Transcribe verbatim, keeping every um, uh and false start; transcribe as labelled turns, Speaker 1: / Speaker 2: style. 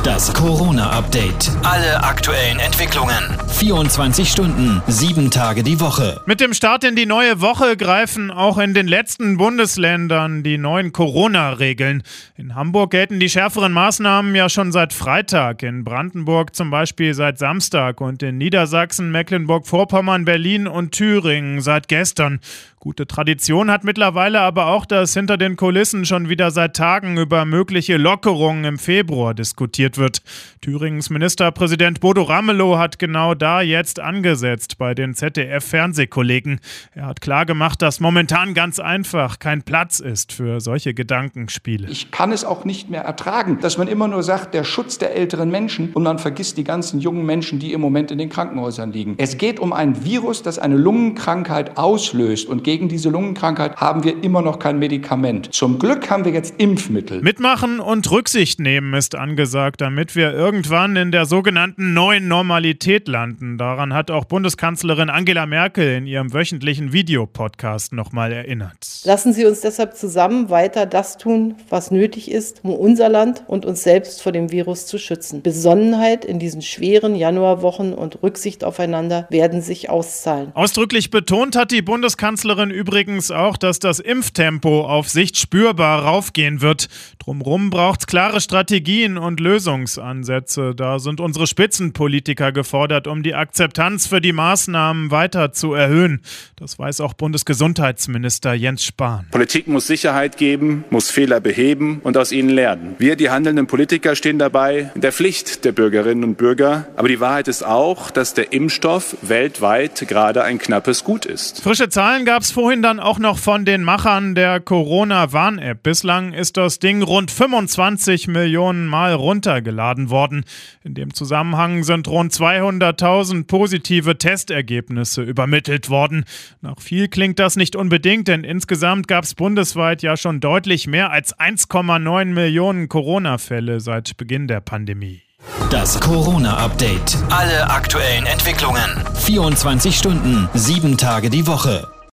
Speaker 1: Das Corona-Update. Alle aktuellen Entwicklungen. vierundzwanzig Stunden, sieben Tage die Woche.
Speaker 2: Mit dem Start in die neue Woche greifen auch in den letzten Bundesländern die neuen Corona-Regeln. In Hamburg gelten die schärferen Maßnahmen ja schon seit Freitag, in Brandenburg zum Beispiel seit Samstag und in Niedersachsen, Mecklenburg-Vorpommern, Berlin und Thüringen seit gestern. Gute Tradition hat mittlerweile aber auch, dass hinter den Kulissen schon wieder seit Tagen über mögliche Lockerungen im Februar diskutiert wird. Thüringens Ministerpräsident Bodo Ramelow hat genau da jetzt angesetzt bei den Z D F-Fernsehkollegen. Er hat klargemacht, dass momentan ganz einfach kein Platz ist für solche Gedankenspiele.
Speaker 3: Ich kann es auch nicht mehr ertragen, dass man immer nur sagt, der Schutz der älteren Menschen und man vergisst die ganzen jungen Menschen, die im Moment in den Krankenhäusern liegen. Es geht um ein Virus, das eine Lungenkrankheit auslöst und gegen diese Lungenkrankheit haben wir immer noch kein Medikament. Zum Glück haben wir jetzt Impfmittel.
Speaker 2: Mitmachen und Rücksicht nehmen ist angesagt, damit wir irgendwann in der sogenannten neuen Normalität landen. Daran hat auch Bundeskanzlerin Angela Merkel in ihrem wöchentlichen Videopodcast nochmal erinnert.
Speaker 4: Lassen Sie uns deshalb zusammen weiter das tun, was nötig ist, um unser Land und uns selbst vor dem Virus zu schützen. Besonnenheit in diesen schweren Januarwochen und Rücksicht aufeinander werden sich auszahlen.
Speaker 2: Ausdrücklich betont hat die Bundeskanzlerin übrigens auch, dass das Impftempo auf Sicht spürbar raufgehen wird. Drumherum braucht es klare Strategien und Lösungsansätze. Da sind unsere Spitzenpolitiker gefordert, um die Akzeptanz für die Maßnahmen weiter zu erhöhen. Das weiß auch Bundesgesundheitsminister Jens Spahn.
Speaker 5: Politik muss Sicherheit geben, muss Fehler beheben und aus ihnen lernen. Wir, die handelnden Politiker, stehen dabei in der Pflicht der Bürgerinnen und Bürger. Aber die Wahrheit ist auch, dass der Impfstoff weltweit gerade ein knappes Gut ist.
Speaker 2: Frische Zahlen gab es vorhin dann auch noch von den Machern der Corona-Warn-App. Bislang ist das Ding rund fünfundzwanzig Millionen Mal runtergeladen worden. In dem Zusammenhang sind rund zweihunderttausend positive Testergebnisse übermittelt worden. Nach viel klingt das nicht unbedingt, denn insgesamt gab es bundesweit ja schon deutlich mehr als eins Komma neun Millionen Corona-Fälle seit Beginn der Pandemie.
Speaker 1: Das Corona-Update. Alle aktuellen Entwicklungen. vierundzwanzig Stunden, sieben Tage die Woche.